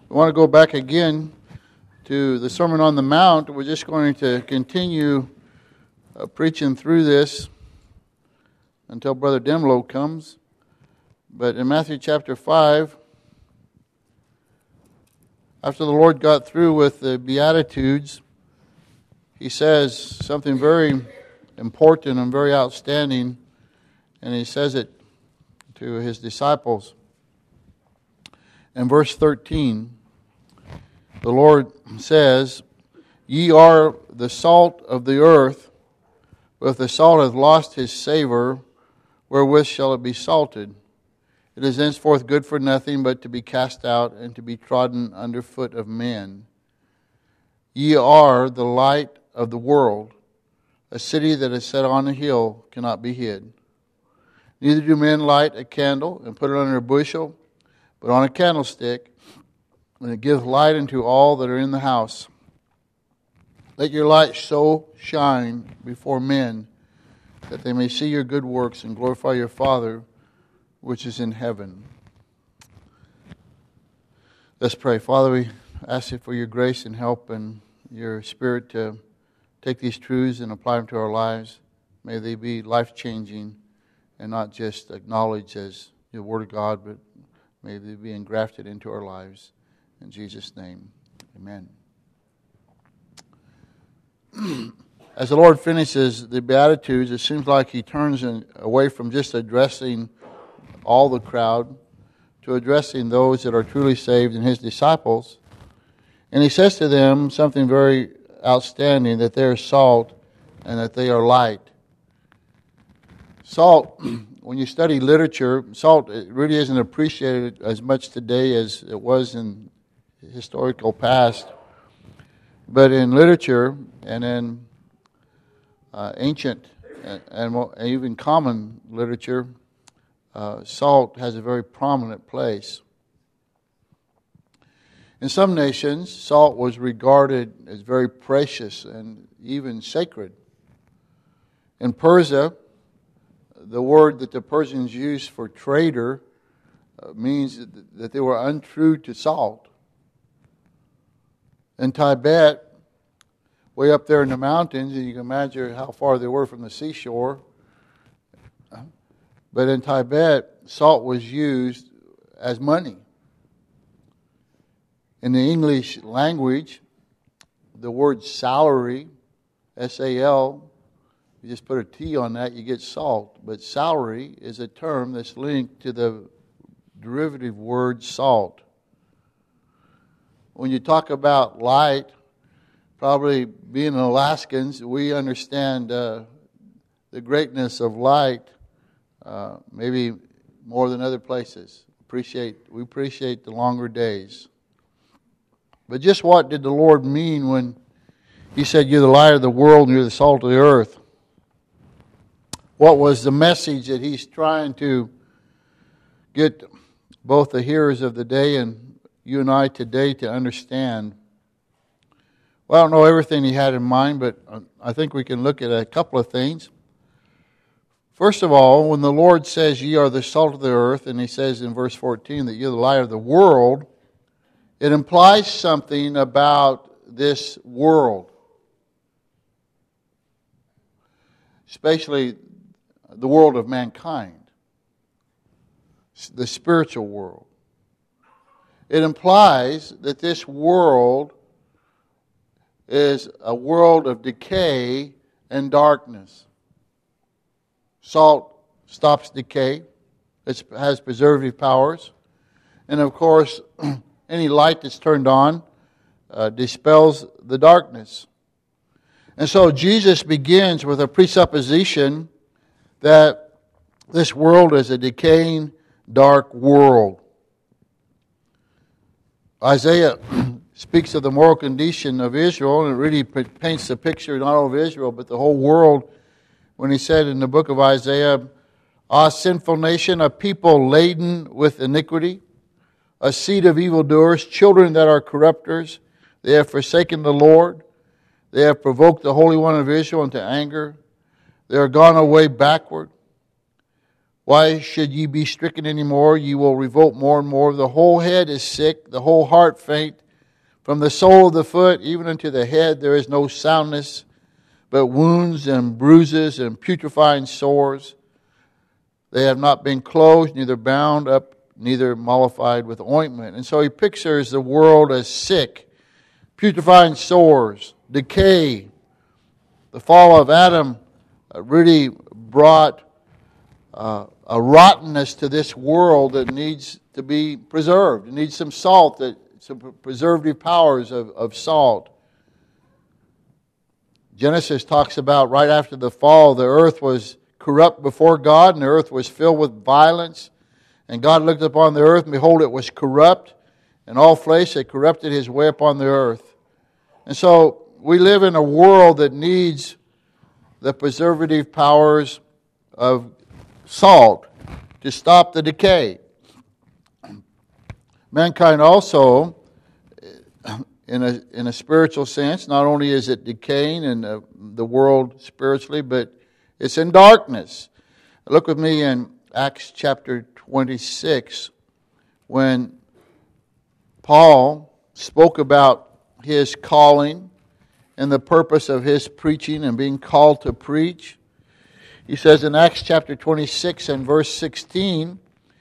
We want to go back again to the Sermon on the Mount. We're just going to continue preaching through this until Brother Demlo comes. But in Matthew chapter 5, after the Lord got through with the Beatitudes, He says something very important and very outstanding, and He says it to His disciples. In verse 13, the Lord says, "Ye are the salt of the earth, but if the salt hath lost his savour, wherewith shall it be salted? It is henceforth good for nothing but to be cast out and to be trodden under foot of men. Ye are the light of the world. A city that is set on a hill cannot be hid. Neither do men light a candle and put it under a bushel, but on a candlestick, and it giveth light unto all that are in the house. Let your light so shine before men, that they may see your good works and glorify your Father which is in heaven." Let's pray. Father, we ask you for your grace and help and your Spirit to take these truths and apply them to our lives. May they be life-changing and not just acknowledged as the Word of God, but may they be engrafted into our lives. In Jesus' name, amen. As the Lord finishes the Beatitudes, it seems like He turns away from just addressing all the crowd to addressing those that are truly saved and His disciples. And He says to them something very outstanding, that they are salt and that they are light. Salt, when you study literature, salt really isn't appreciated as much today as it was in the historical past. But in literature and in ancient and even common literature, salt has a very prominent place. In some nations, salt was regarded as very precious and even sacred. In Persia, the word that the Persians used for traitor means that they were untrue to salt. In Tibet, way up there in the mountains, and you can imagine how far they were from the seashore, but in Tibet, salt was used as money. In the English language, the word salary, S-A-L, you just put a T on that, you get salt. But salary is a term that's linked to the derivative word salt. When you talk about light, probably being Alaskans, we understand the greatness of light, maybe more than other places. We appreciate the longer days. But just what did the Lord mean when He said, "You're the light of the world and you're the salt of the earth"? What was the message that He's trying to get both the hearers of the day and you and I today to understand? Well, I don't know everything He had in mind, but I think we can look at a couple of things. First of all, when the Lord says, "Ye are the salt of the earth," and He says in verse 14 that you're the light of the world, it implies something about this world, especially the world of mankind, the spiritual world. It implies that this world is a world of decay and darkness. Salt stops decay. It has preservative powers. And of course, any light that's turned on dispels the darkness. And so Jesus begins with a presupposition that this world is a decaying, dark world. Isaiah speaks of the moral condition of Israel, and it really paints a picture not only of Israel, but the whole world, when he said in the book of Isaiah, "Ah, sinful nation, a people laden with iniquity, a seed of evildoers, children that are corrupters. They have forsaken the Lord. They have provoked the Holy One of Israel into anger. They are gone away backward. Why should ye be stricken any more? Ye will revolt more and more. The whole head is sick, the whole heart faint. From the sole of the foot even unto the head there is no soundness, but wounds and bruises and putrefying sores. They have not been closed, neither bound up, neither mollified with ointment. And so he pictures the world as sick, putrefying sores, decay. The fall of Adam really brought a rottenness to this world that needs to be preserved. It needs some salt, some preservative powers of salt. Genesis talks about right after the fall, the earth was corrupt before God, and the earth was filled with violence. And God looked upon the earth, and behold, it was corrupt, and all flesh had corrupted his way upon the earth. And so we live in a world that needs the preservative powers of salt to stop the decay. Mankind also, in a spiritual sense, not only is it decaying in the world spiritually, but it's in darkness. Look with me in Acts chapter 26, when Paul spoke about his calling and the purpose of his preaching and being called to preach. He says in Acts chapter 26 and verse 16,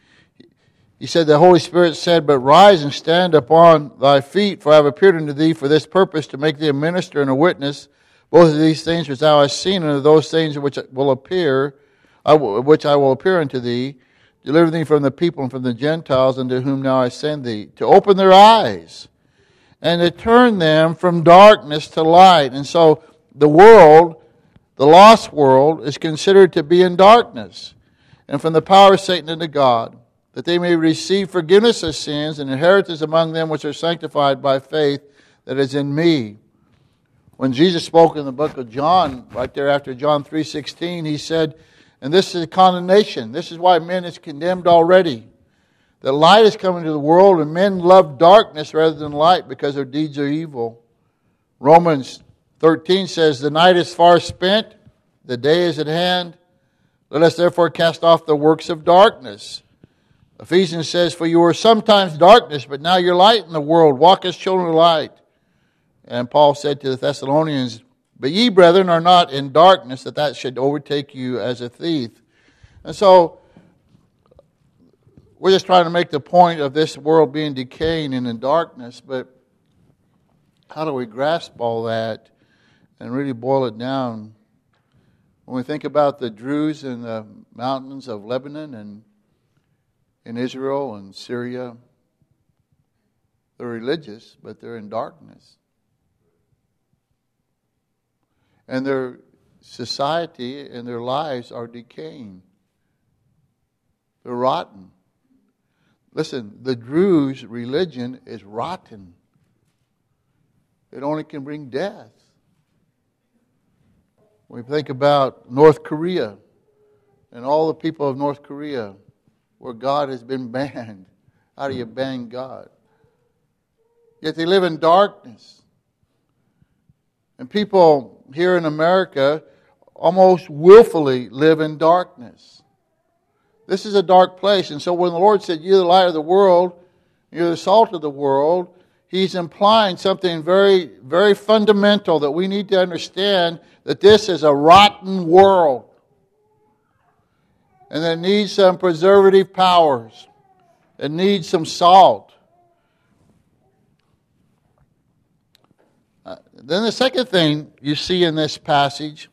he said, the Holy Spirit said, but rise and stand upon thy feet, for I have appeared unto thee for this purpose, to make thee a minister and a witness, both of these things which thou hast seen, and of those things which will appear, which I will appear unto thee, deliver thee from the people and from the Gentiles, unto whom now I send thee, to open their eyes, and to turn them from darkness to light. And so the world, the lost world, is considered to be in darkness, and from the power of Satan into God, that they may receive forgiveness of sins and inheritance among them which are sanctified by faith that is in me. When Jesus spoke in the book of John, right there after John 3:16, he said, and this is condemnation. This is why men is condemned already. The light is coming to the world, and men love darkness rather than light because their deeds are evil. Romans 13 says, the night is far spent, the day is at hand. Let us therefore cast off the works of darkness. Ephesians says, for you were sometimes darkness, but now you're light in the world. Walk as children of light. And Paul said to the Thessalonians, but ye, brethren, are not in darkness, that should overtake you as a thief. And so, we're just trying to make the point of this world being decaying and in darkness, but how do we grasp all that and really boil it down? When we think about the Druze in the mountains of Lebanon and in Israel and Syria, they're religious, but they're in darkness. And their society and their lives are decaying. They're rotten. Listen, the Druze religion is rotten. It only can bring death. When we think about North Korea and all the people of North Korea, where God has been banned. How do you ban God? Yet they live in darkness. And people here in America almost willfully live in darkness. This is a dark place. And so when the Lord said, you're the light of the world, you're the salt of the world, He's implying something very, very fundamental that we need to understand, that this is a rotten world. And it needs some preservative powers. It needs some salt. Then the second thing you see in this passage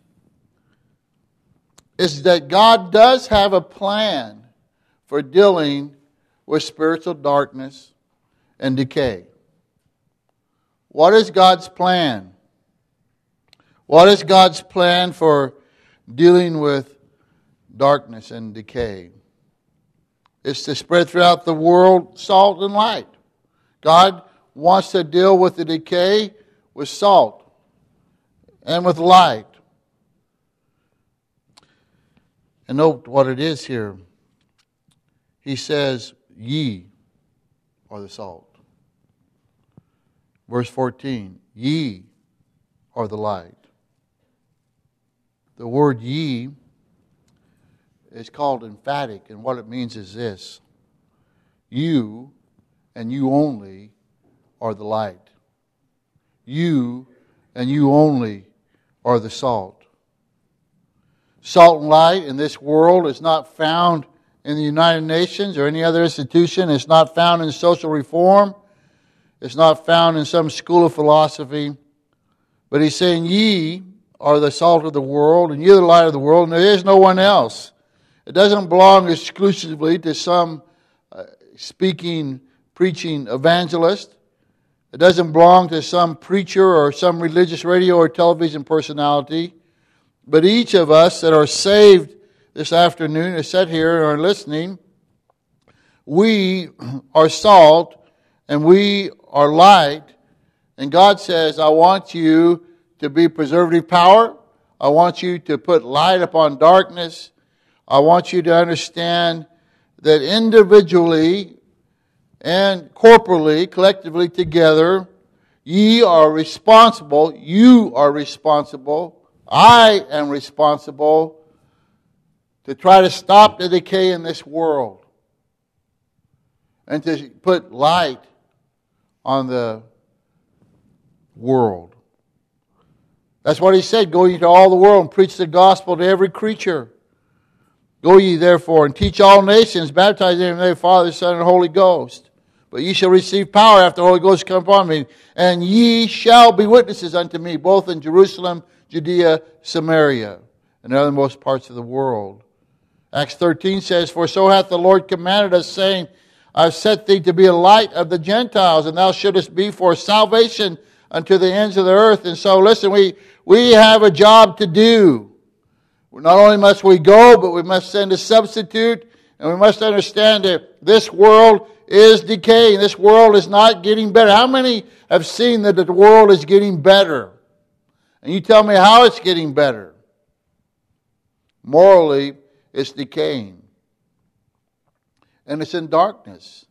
is that God does have a plan for dealing with spiritual darkness and decay. What is God's plan? What is God's plan for dealing with darkness and decay? It's to spread throughout the world salt and light. God wants to deal with the decay with salt and with light. And note what it is here. He says, ye are the salt. Verse 14, ye are the light. The word ye is called emphatic, and what it means is this: you and you only are the light. You and you only are the salt. Salt and light in this world is not found in the United Nations or any other institution. It's not found in social reform. It's not found in some school of philosophy. But he's saying, ye are the salt of the world, and you're the light of the world, and there is no one else. It doesn't belong exclusively to some preaching evangelist. It doesn't belong to some preacher or some religious radio or television personality. But each of us that are saved this afternoon, are sat here and are listening, we are salt and we are light. And God says, I want you to be preservative power. I want you to put light upon darkness. I want you to understand that individually and corporally, collectively together, ye are responsible. You are responsible. I am responsible to try to stop the decay in this world and to put light on the world. That's what he said. Go ye to all the world and preach the gospel to every creature. Go ye therefore and teach all nations, baptizing them in the name of the Father, the Son, and the Holy Ghost. But ye shall receive power after the Holy Ghost come upon me, and ye shall be witnesses unto me, both in Jerusalem, Judea, Samaria, and the othermost parts of the world. Acts 13 says, for so hath the Lord commanded us, saying, I have set thee to be a light of the Gentiles, and thou shouldest be for salvation unto the ends of the earth. And so, listen, we have a job to do. Not only must we go, but we must send a substitute, and we must understand that this world is decaying. This world is not getting better. How many have seen that the world is getting better? And you tell me how it's getting better. Morally, it's decaying. And it's in darkness.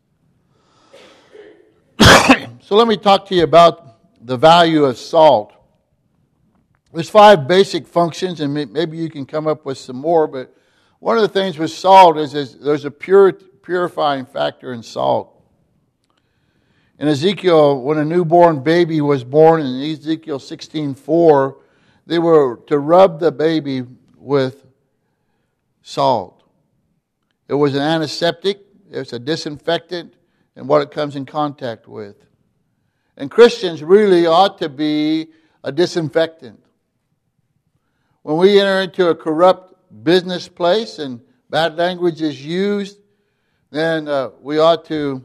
So let me talk to you about the value of salt. There's 5 basic functions, and maybe you can come up with some more, but one of the things with salt is there's a purifying factor in salt. In Ezekiel, when a newborn baby was born, in Ezekiel 16:4, they were to rub the baby with salt. It was an antiseptic, it's a disinfectant, and what it comes in contact with. And Christians really ought to be a disinfectant. When we enter into a corrupt business place and bad language is used, then we ought to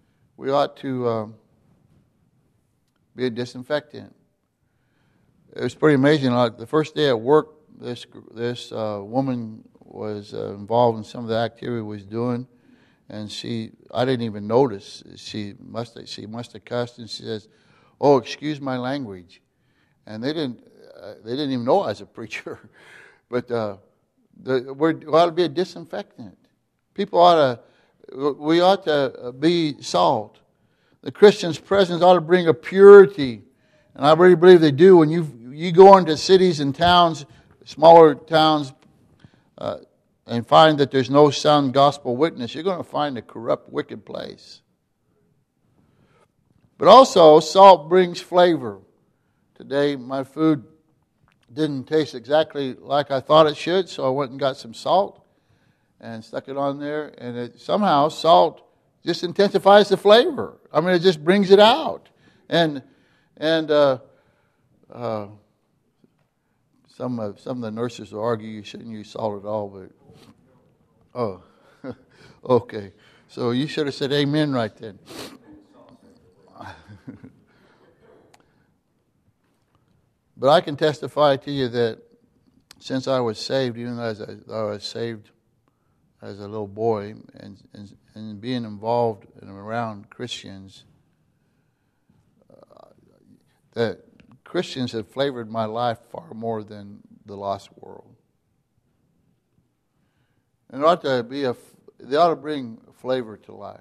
be a disinfectant. It was pretty amazing. Like the first day at work, this woman was involved in some of the activity we was doing, and I didn't even notice. She must have cussed, and she says, "Oh, excuse my language," and they didn't even know I was a preacher, but we ought to be a disinfectant. We ought to be salt. The Christian's presence ought to bring a purity, and I really believe they do. When you go into cities and towns, smaller towns, and find that there's no sound gospel witness, you're going to find a corrupt, wicked place. But also, salt brings flavor. Today, my food didn't taste exactly like I thought it should, so I went and got some salt and stuck it on there, and somehow salt just intensifies the flavor. I mean, it just brings it out. And some of the nurses will argue you shouldn't use salt at all, but okay. So you should have said amen right then. But I can testify to you that since I was saved, even though I was saved as a little boy, and being involved and around Christians, that Christians have flavored my life far more than the lost world. And they ought to bring flavor to life.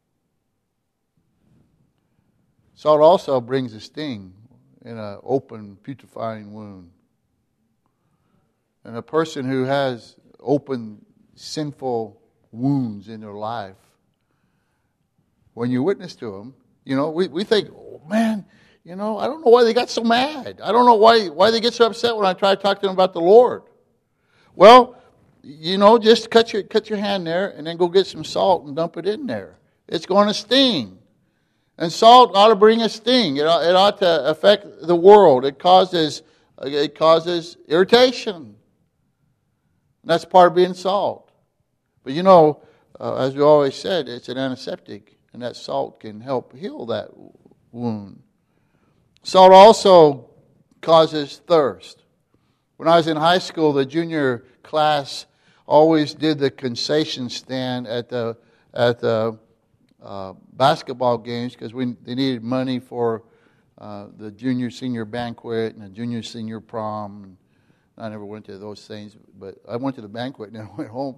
Salt also brings a sting in an open, putrefying wound. And a person who has open sinful wounds in their life, when you witness to them, we think, oh, man, I don't know why they got so mad. I don't know why they get so upset when I try to talk to them about the Lord. Well, just cut your hand there and then go get some salt and dump it in there. It's going to sting. And salt ought to bring a sting. It ought to affect the world. It causes irritation. And that's part of being salt. But as we always said, it's an antiseptic, and that salt can help heal that wound. Salt also causes thirst. When I was in high school, the junior class always did the concession stand at the basketball games because they needed money for the junior-senior banquet and the junior-senior prom. I never went to those things, but I went to the banquet and then I went home.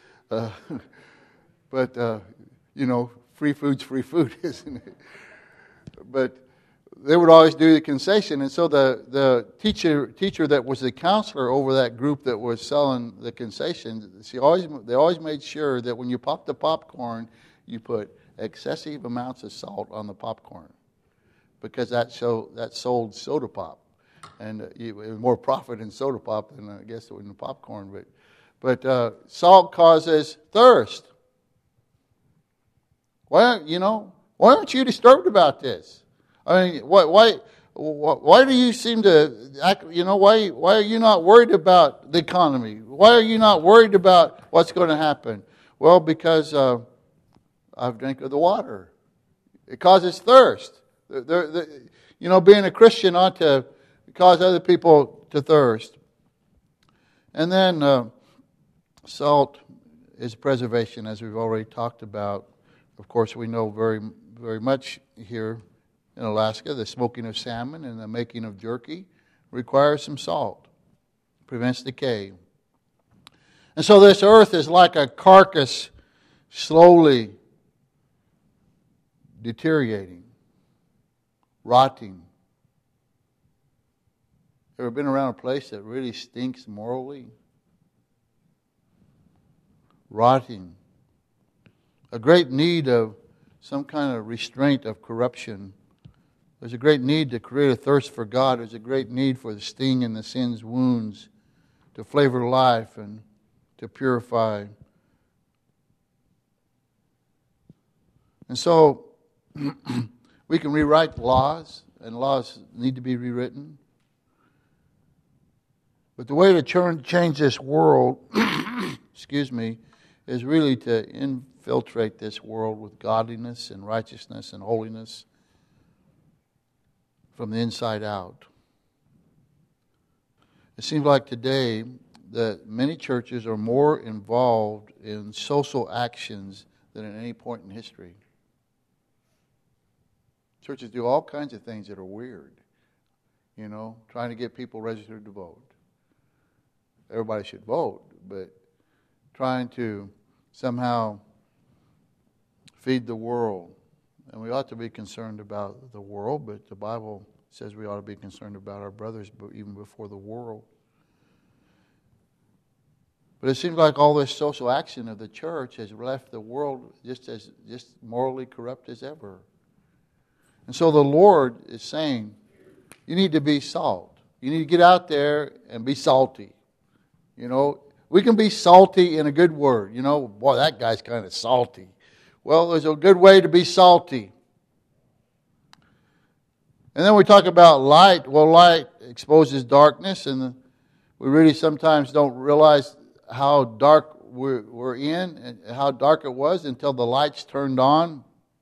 But free food's free food, isn't it? But they would always do the concession, and so the teacher that was the counselor over that group that was selling the concessions, they always made sure that when you pop the popcorn, you put excessive amounts of salt on the popcorn, because that sold soda pop, and it was more profit in soda pop than I guess in the popcorn. But salt causes thirst. Why aren't you disturbed about this? I mean, why do you seem to act, why are you not worried about the economy? Why are you not worried about what's going to happen? Well, because I've drank of the water. It causes thirst. Being a Christian ought to cause other people to thirst. And then salt is preservation, as we've already talked about. Of course, we know very, very much here in Alaska, the smoking of salmon and the making of jerky requires some salt. Prevents decay. And so this earth is like a carcass slowly deteriorating, rotting. Ever been around a place that really stinks morally? Rotting. A great need of some kind of restraint of corruption. There's a great need to create a thirst for God. There's a great need for the sting and the sin's wounds to flavor life and to purify. And so we can rewrite laws, and laws need to be rewritten. But the way to change this world, is really to infiltrate this world with godliness and righteousness and holiness from the inside out. It seems like today that many churches are more involved in social actions than at any point in history. Churches do all kinds of things that are weird. Trying to get people registered to vote. Everybody should vote, but trying to somehow feed the world. And we ought to be concerned about the world, but the Bible says we ought to be concerned about our brothers even before the world. But it seems like all this social action of the church has left the world just morally corrupt as ever. And so the Lord is saying, you need to be salt. You need to get out there and be salty. We can be salty in a good word. Boy, that guy's kind of salty. Well, there's a good way to be salty. And then we talk about light. Well, light exposes darkness, and we really sometimes don't realize how dark we're in and how dark it was until the lights turned on.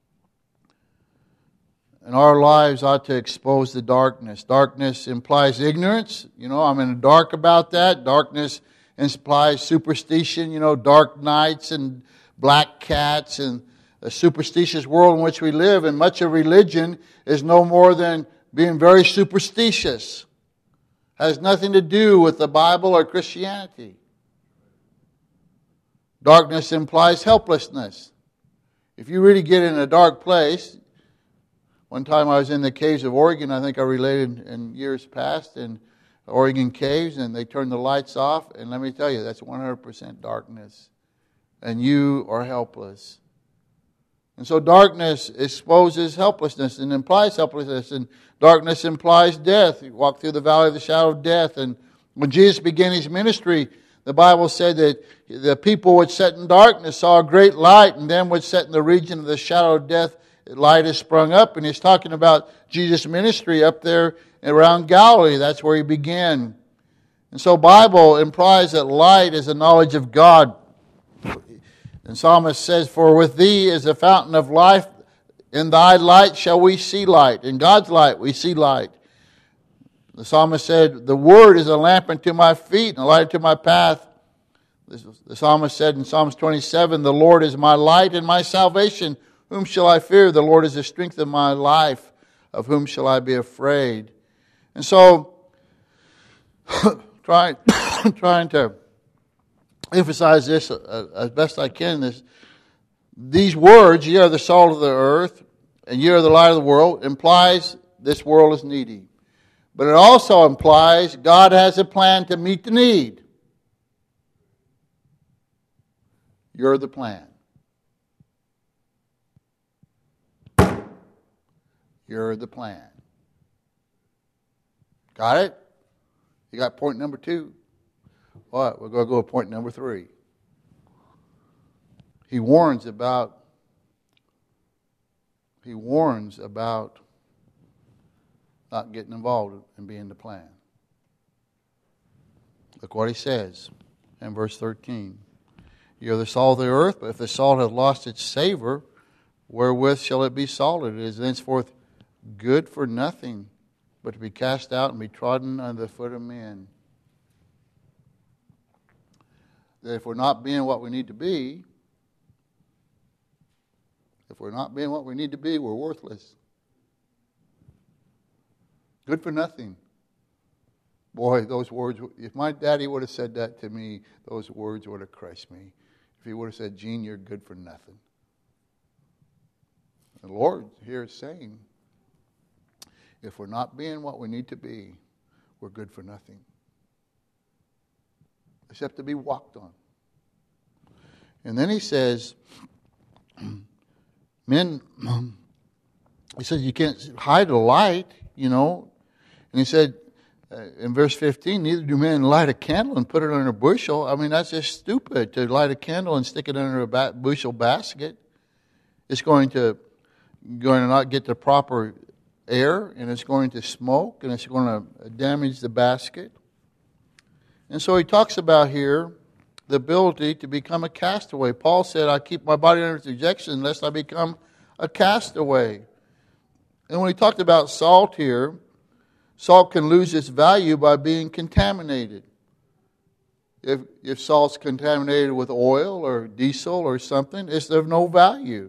And our lives ought to expose the darkness. Darkness implies ignorance. I'm in the dark about that. Darkness implies superstition, dark nights and black cats and a superstitious world in which we live. And much of religion is no more than being very superstitious. Has nothing to do with the Bible or Christianity. Darkness implies helplessness. If you really get in a dark place, one time I was in the caves of Oregon, I think I related in years past, in Oregon caves, and they turned the lights off, and let me tell you, that's 100% darkness. and you are helpless. And so darkness exposes helplessness and implies helplessness, and darkness implies death. You walk through the valley of the shadow of death, and when Jesus began His ministry, the Bible said that the people which sat in darkness saw a great light, and them which sat in the region of the shadow of death, light has sprung up. And He's talking about Jesus' ministry up there around Galilee. That's where He began. And so Bible implies that light is a knowledge of God. And Psalmist says, "For with Thee is the fountain of life. In Thy light shall we see light." In God's light we see light. The psalmist said, "The Word is a lamp unto my feet and a light unto my path." The psalmist said in Psalms 27, "The Lord is my light and my salvation. Whom shall I fear? The Lord is the strength of my life. Of whom shall I be afraid?" And so, trying to emphasize this as best I can, these words, "Ye are the salt of the earth, and ye are the light of the world," implies this world is needy. But it also implies God has a plan to meet the need. You're the plan. You're the plan. Got it? You got point number 2? All right, we're going to go to point number 3. He warns about not getting involved in being the plan. Look what he says in verse 13. "You are the salt of the earth, but if the salt hath lost its savor, wherewith shall it be salted? It is thenceforth good for nothing, but to be cast out and be trodden under the foot of men." That if we're not being what we need to be, we're worthless. Good for nothing. Boy, those words, if my daddy would have said that to me, those words would have crushed me. If he would have said, "Gene, you're good for nothing." The Lord here is saying, if we're not being what we need to be, we're good for nothing. Except to be walked on. And then he says, he says you can't hide a light, And he said in verse 15, "Neither do men light a candle and put it under a bushel." I mean, that's just stupid to light a candle and stick it under a bushel basket. It's going to not get the proper air, and it's going to smoke, and it's going to damage the basket. And so he talks about here the ability to become a castaway. Paul said, "I keep my body under subjection lest I become a castaway." And when he talked about salt here, salt can lose its value by being contaminated. If salt's contaminated with oil or diesel or something, it's of no value.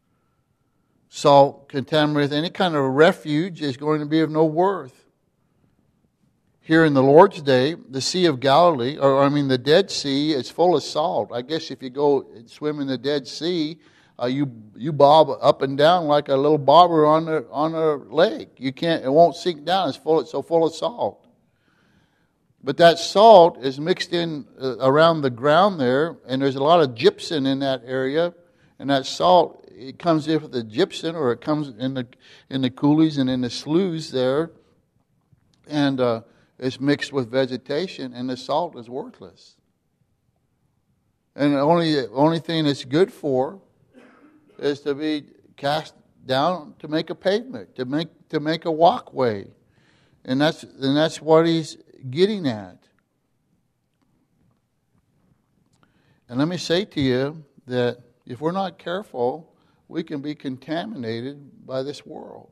Salt contaminated with any kind of refuge is going to be of no worth. Here in the Lord's day, the Sea of Galilee, the Dead Sea, is full of salt. I guess if you go swim in the Dead Sea, you bob up and down like a little bobber on a lake. It won't sink down. It's so full of salt. But that salt is mixed in around the ground there, and there's a lot of gypsum in that area. And that salt, it comes in with the gypsum, or it comes in the coulees and in the sloughs there, and it's mixed with vegetation, and the salt is worthless. And the only thing it's good for is to be cast down to make a pavement, to make a walkway, and that's what he's getting at. And let me say to you that if we're not careful, we can be contaminated by this world.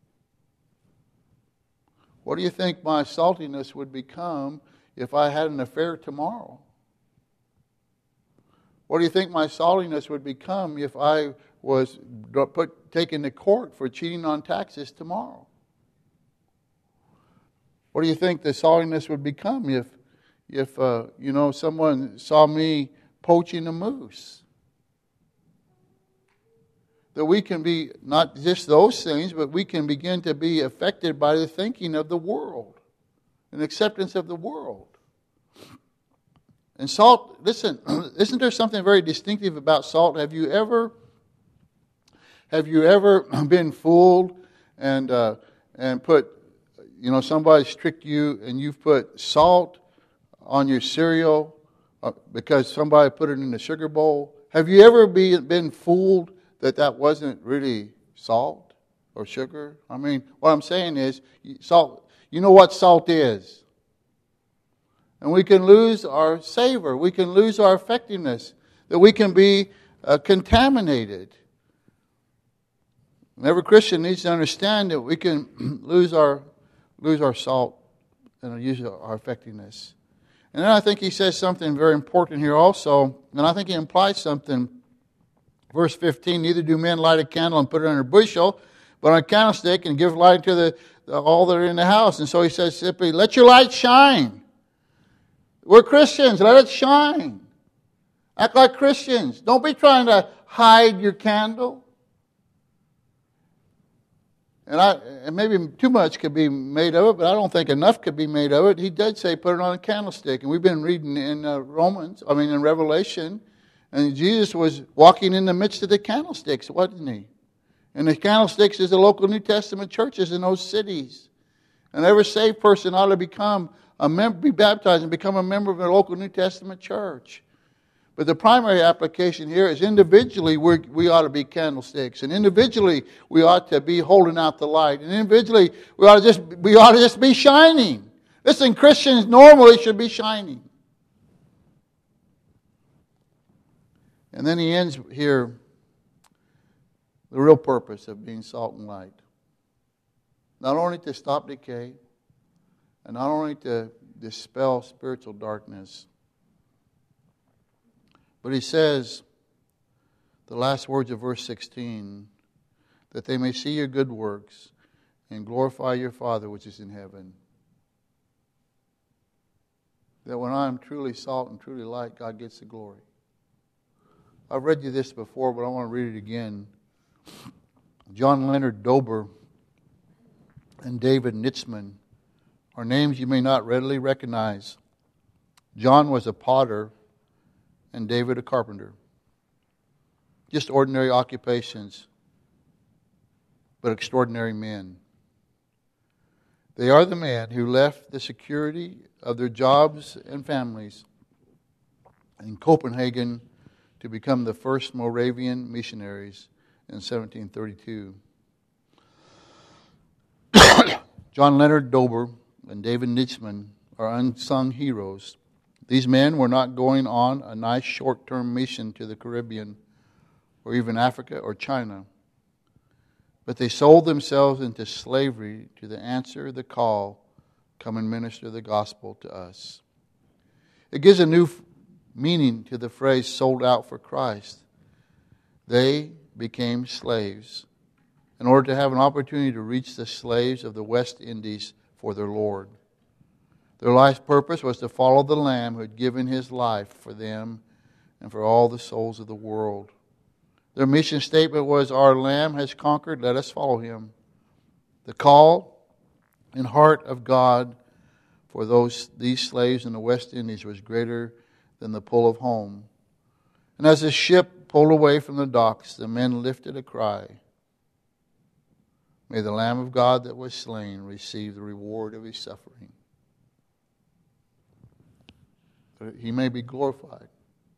What do you think my saltiness would become if I had an affair tomorrow? What do you think my saltiness would become if I was taken to court for cheating on taxes tomorrow? What do you think the saltiness would become if someone saw me poaching a moose? That we can be not just those things, but we can begin to be affected by the thinking of the world and acceptance of the world. And salt, listen, isn't there something very distinctive about salt? Have you ever been fooled and put, somebody's tricked you and you've put salt on your cereal because somebody put it in the sugar bowl? Have you ever been fooled that wasn't really salt or sugar? I mean, what I'm saying is, salt. You know what salt is. And we can lose our savor. We can lose our effectiveness. That we can be contaminated. And every Christian needs to understand that we can lose our salt and use our effectiveness. And then I think he says something very important here also. And I think he implies something. Verse 15, neither do men light a candle and put it under a bushel, but on a candlestick, and give light to all that are in the house. And so he says simply, let your light shine. We're Christians. Let it shine. Act like Christians. Don't be trying to hide your candle. And maybe too much could be made of it, but I don't think enough could be made of it. He did say put it on a candlestick. And we've been reading in in Revelation, and Jesus was walking in the midst of the candlesticks, wasn't he? And the candlesticks is the local New Testament churches in those cities. And every saved person ought to be baptized and become a member of a local New Testament church. But the primary application here is individually we ought to be candlesticks, and individually we ought to be holding out the light, and individually we ought to just be shining. Listen, Christians normally should be shining. And then he ends here the real purpose of being salt and light. Not only to stop decay, and not only to dispel spiritual darkness, but he says, the last words of verse 16, that they may see your good works and glorify your Father which is in heaven. That when I am truly salt and truly light, God gets the glory. I've read you this before, but I want to read it again. John Leonard Dober and David Nitzman are names you may not readily recognize. John was a potter and David a carpenter. Just ordinary occupations, but extraordinary men. They are the men who left the security of their jobs and families in Copenhagen to become the first Moravian missionaries in 1732. John Leonard Dober and David Nitzman are unsung heroes. These men were not going on a nice short-term mission to the Caribbean or even Africa or China, but they sold themselves into slavery to answer the call, come and minister the gospel to us. It gives a new meaning to the phrase sold out for Christ. They became slaves in order to have an opportunity to reach the slaves of the West Indies for their Lord. Their life's purpose was to follow the Lamb who had given his life for them and for all the souls of the world. Their mission statement was, our Lamb has conquered, let us follow him. The call and heart of God for these slaves in the West Indies was greater than the pull of home. And as the ship pulled away from the docks, the men lifted a cry. May the Lamb of God that was slain receive the reward of his suffering, that he may be glorified,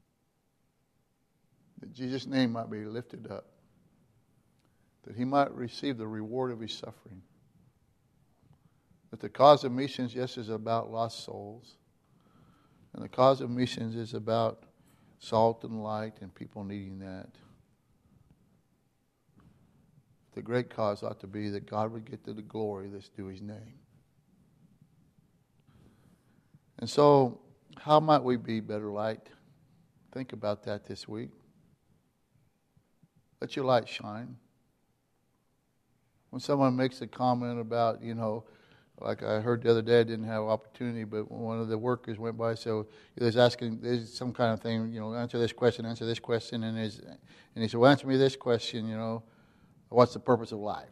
that Jesus' name might be lifted up, that he might receive the reward of his suffering. That the cause of missions, yes, is about lost souls. And the cause of missions is about salt and light and people needing that. The great cause ought to be that God would get to the glory that's due his name. And so, how might we be better light? Think about that this week. Let your light shine. When someone makes a comment about, like I heard the other day, I didn't have opportunity, but one of the workers went by, so he was asking, there's some kind of thing, answer this question, and he said, well, answer me this question, what's the purpose of life?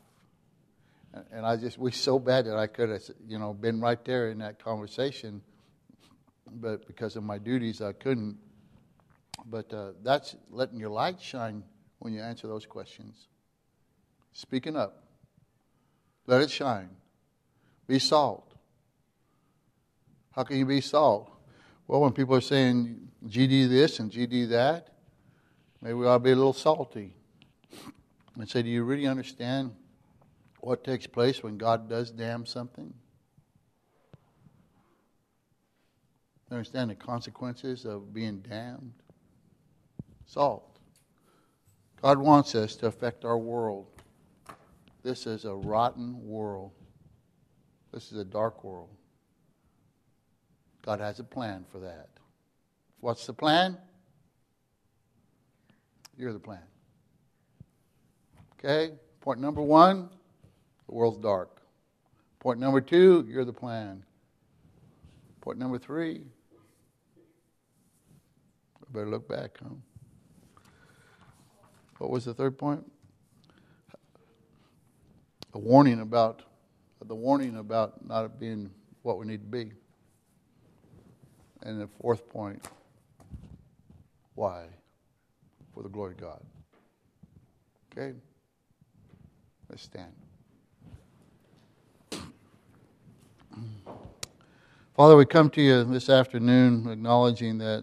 And I just wish so bad that I could have, been right there in that conversation. but because of my duties, I couldn't. But that's letting your light shine when you answer those questions. Speaking up. Let it shine. Be salt. How can you be salt? Well, when people are saying GD this and GD that, maybe we ought to be a little salty. And say, do you really understand what takes place when God does damn something? Understand the consequences of being damned? Salt. God wants us to affect our world. This is a rotten world. This is a dark world. God has a plan for that. What's the plan? You're the plan. Okay? Point number 1, the world's dark. Point number 2, you're the plan. Point number 3, I better look back, huh? What was the third point? The warning about not being what we need to be. And the fourth point, why? For the glory of God. Okay? Let's stand. Father, we come to you this afternoon acknowledging that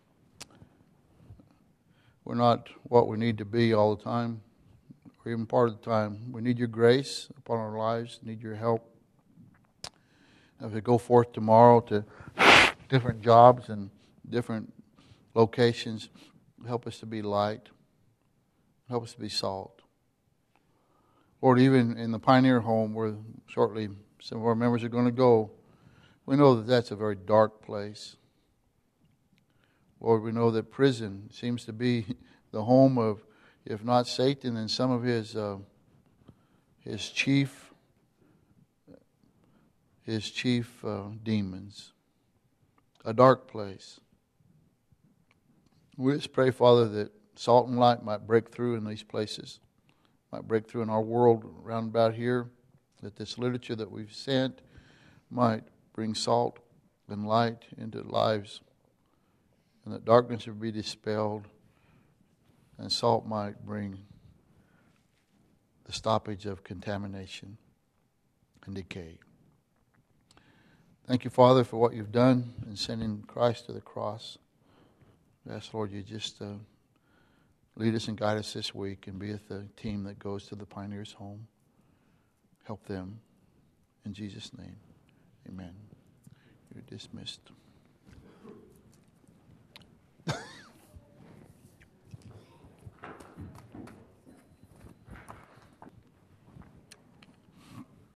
we're not what we need to be all the time, or even part of the time. We need your grace upon our lives, need your help. As we go forth tomorrow to different jobs and different locations, help us to be light. Help us to be salt. Lord, even in the Pioneer Home where shortly some of our members are going to go, we know that that's a very dark place. Lord, we know that prison seems to be the home of, if not Satan, then some of his chief demons. A dark place. We just pray, Father, that salt and light might break through in these places, might break through in our world around about here, that this literature that we've sent might bring salt and light into lives, and that darkness would be dispelled, and salt might bring the stoppage of contamination and decay. Thank you, Father, for what you've done in sending Christ to the cross. I ask, Lord, you just lead us and guide us this week and be with the team that goes to the Pioneers Home. Help them. In Jesus' name, amen. You're dismissed.